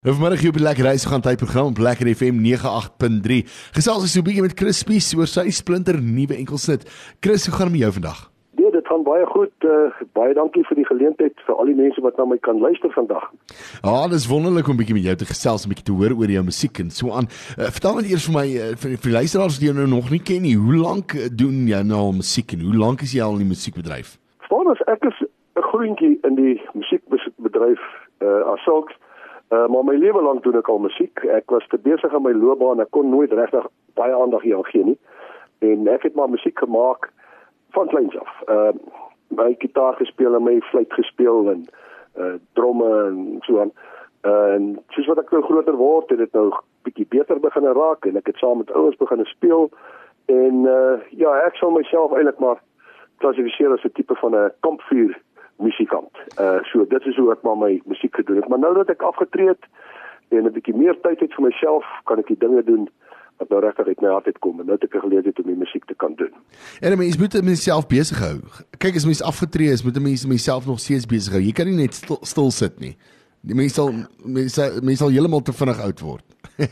Vanmiddag hier op die Lekker Reis gaan tydprogram op Lekker FM 98.3. Gesels ons so 'n bietjie met Chris Spies oor sy splinter nuwe enkelsnit. Chris, hoe gaan dit met jou vandag? Nee, dit gaan baie goed. Baie dankie vir die geleentheid vir al die mense wat na my kan luister vandag. Dis wonderlik om 'n bietjie met jou te gesels, 'n bietjie te hoor oor jou musiek en so aan. Vertel net eers vir my, vir die luisteraars die jou nou nog nie ken nie, hoe lank doen jy nou al musiek en hoe lank is jy al in die musiekbedryf? Ek is 'n groentjie in die musiekbedryf as sulks. Maar my lewe lank doen ek al musiek. Ek was te besig aan my loopbaan, ek kon nooit regtig baie aandag hieraan gee nie. En ek het maar musiek gemaak van kleins af. My gitaar gespeel en my fluit gespeel en dromme en so aan. En soos wat ek nou groter word, het dit nou bietjie beter begin raak en ek het saam met ouens begin speel. En ek sal myself eintlik maar klassifiseer as 'n tipe van 'n kampvuur musikant. So dit is hoe ek maar my musiek gedoen het. Maar nou dat ek afgetree het en 'n bietjie meer tyd het vir myself, kan ek die dinge doen wat nou regtig uit my hart uitkom en nou het ek 'n geleentheid om die musiek te kan doen. En 'n mens moet homself besig hou. Kyk, as mens afgetree is, moet 'n mens homself nog steeds besig hou. Jy kan nie net stil sit nie. Die mens sal heeltemal te vinnig oud word.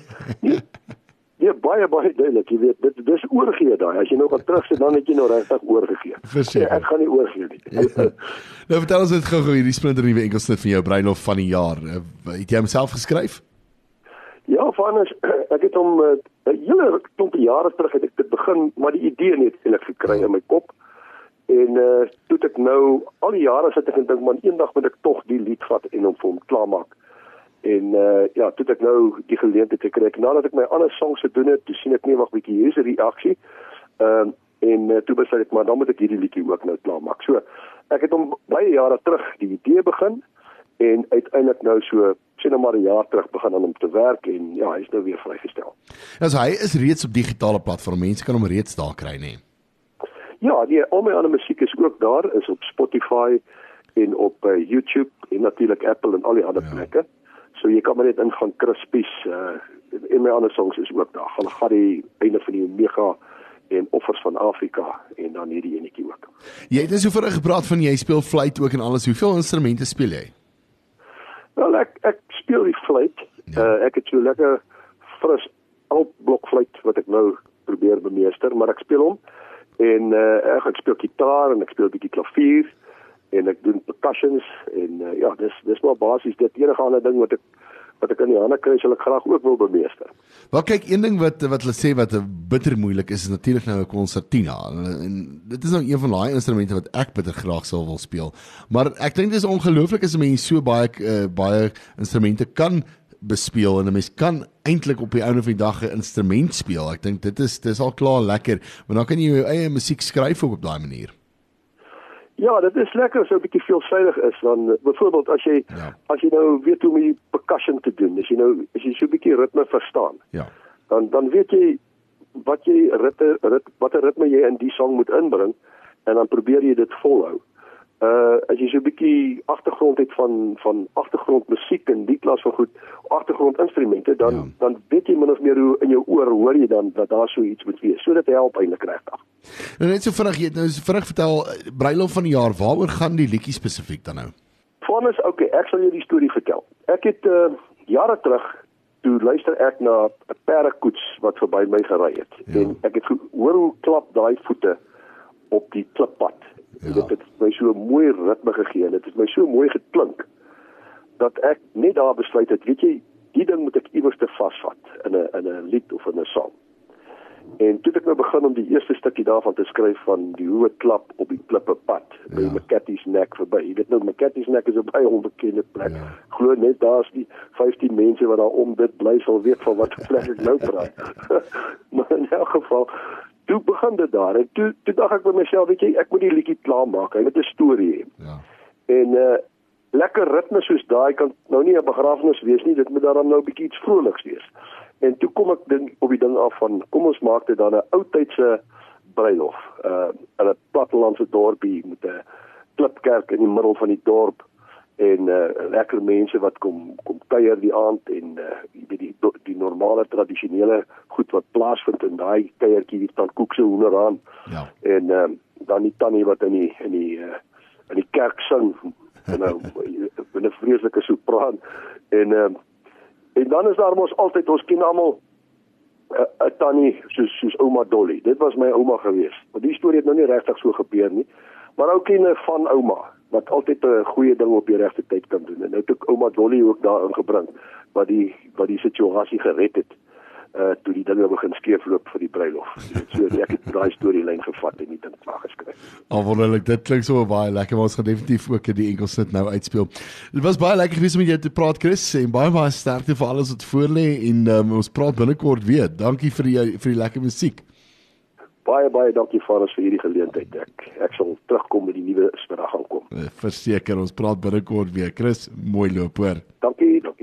Ja, baie duidelik. Jy weet, dit is oorgee daai. As jy nou gaan terugsit, dan het jy nou regtig oorgegee. Verseker. Ek gaan nie oorgee nie. Nou vertel ons net gou-gou hierdie splinter nuwe enkelsnit van jou bruiloft van die jaar. Het jy homself geskryf? Ja, Vanus, ek het hom 'n hele klompie jare terug het ek dit begin, maar die idee net eintlik gekry in my kop. En toe ek nou al die jare sit ek en dink, man, eendag moet ek tog die lied vat en hom vir hom klaarmaak. En toe ek nou die geleentheid gekry, nadat ek my ander songs gedoen het, toe sien ek nee, wag bietjie, hier is 'n reaksie. Toe besluit ek maar dan moet ek hierdie liedjie ook nou klaarmaak. So ek het hom baie jare terug die idee begin en uiteindelik nou so sien nou maar 'n jaar terug begin aan hom te werk en ja, hy is nou weer vrygestel. Also hy is reeds op digitale platforms. Mense kan hom reeds daar kry, nê? Ja, al my ander musiek is ook daar, is op Spotify en op YouTube en natuurlik Apple en al die ander plekke. So jy kan maar net ingaan Chris Spies en my ander songs is ook daar. Gaan die einde van die Omega en Offers van Afrika en dan hierdie enetjie ook. Jy het net so vinnig gepraat van jy speel fluit ook en alles. Hoeveel instrumente speel jy? Wel ek speel die fluit. Ek het so lekker fris altblokfluit wat ek nou probeer bemeester, maar ek speel hom. En ek speel gitaar en ek speel 'n bietjie klavier en ek doen percussions en dis maar basies dit enige ander ding wat ek in die hande kry sal ek graag ook wil bemeester. Wel kyk, een ding wat hulle sê wat bitter moeilik is natuurlik nou 'n konsertina. En dit is nou een van daai instrumente wat ek bitter graag sou wil speel. Maar ek dink dis ongelooflik as 'n mens so baie instrumente kan bespeel en 'n mens kan eintlik op die einde van die dag 'n instrument speel. Ek dink dis al klaar lekker, want dan kan jy jou eie musiek skryf op daai manier. Ja, dit is lekker as jy 'n bietjie veelsidig is dan byvoorbeeld as jy nou weet hoe om die percussion te doen, as jy so 'n bietjie ritme verstaan. Ja. Dan weet jy watter ritme jy in die song moet inbring en dan probeer jy dit volhou. As jy so 'n bietjie agtergrond het van agtergrondmusiek en die klas van goed, agtergrondinstrumente, dan weet jy min of meer hoe in jou oor hoor jy dan dat daar so iets moet wees. So dit help eintlik regtig. Nou net so vinnig, jy het nou so vinnig vertel bruiloft van die jaar, waaroor gaan die liedjie spesifiek dan nou? Vanus, ek sal jou die storie vertel. Ek het jare terug toe luister ek na 'n perdekoets wat verby my gery het. Ja. En ek het gehoor hoe klap daai voete op die klippad. Ja. Dit het my so 'n mooi ritme gegee en dit het my so mooi geklink dat ek net daar besluit het, weet jy, die ding moet ek iewers te vasvat in 'n lied of in 'n sang. En toe het ek nou begin om die eerste stukkie daarvan te skryf van die hoe het klap op die klippepad by McCarthy's Neck verby. Jy weet nou, McCarthy's Neck is 'n baie onbekende plek. Ja. Glo net daar's die 15 mense wat daar om dit bly sal weet van wat plek ek nou praat. Maar in elk geval toe begin dit daar en toe dink ek by myself, weet jy, ek moet die liedjie klaarmaak. Hy moet 'n storie hê. Ja. En lekker ritme soos daai kan nou nie 'n begrafnis wees nie, dit moet dan nou 'n bietjie iets vroliks wees. En toe kom ek op die ding af van kom ons maak dit dan 'n oudtydse bruilof in 'n plattelandse dorpie met 'n klipkerk in die middel van die dorp en lekker mense wat kom kuier die aand en die normale tradisionele goed wat plaasvind in daai kuiertjie, die tankoekse hoenderhaan. Ja. En dan die tannie wat in die kerk sing en nou 'n vreeslike sopraan en En dan is daar mos altyd, ons ken almal 'n tannie soos ouma Dolly. Dit was my ouma gewees. Maar die storie het nou nie regtig so gebeur nie. Maar ou ken van ouma wat altyd 'n goeie ding op die regte tyd kan doen. En nou het ook ouma Dolly ook daarin gebring wat die situasie gered het. Toe die dinge begin skeefloop vir die bruilof. So ek het daai storielyn gevat en nie ding klaar geskryf. Wonderlik, dit klink so baie lekker, maar ons gaan definitief ook die enkelsnit nou uitspeel. Dit was baie lekker geweest om met jou te praat, Chris, en baie sterkte vir alles wat voor lê en ons praat binnekort weer. Dankie vir die lekker musiek. Baie dankie vir hierdie geleentheid. Ek sal terugkom met die nuwe wat gaan kom. Verseker, ons praat binnekort weer. Chris, mooi loop hoor. Dankie.